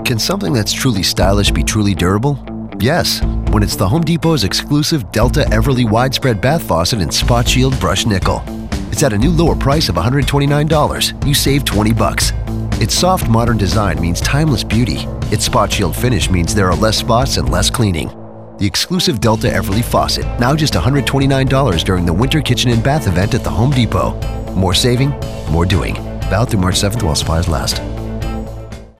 Can something that's truly stylish be truly durable? Yes, when it's the Home Depot's exclusive Delta Everly Widespread Bath Faucet in Spot Shield Brushed Nickel. It's at a new lower price of $129. You save $20. Its soft modern design means timeless beauty. Its Spot Shield finish means there are less spots and less cleaning. The exclusive Delta Everly Faucet, now just $129 during the Winter Kitchen and Bath event at the Home Depot. More saving, more doing. Valid through March 7th while supplies last.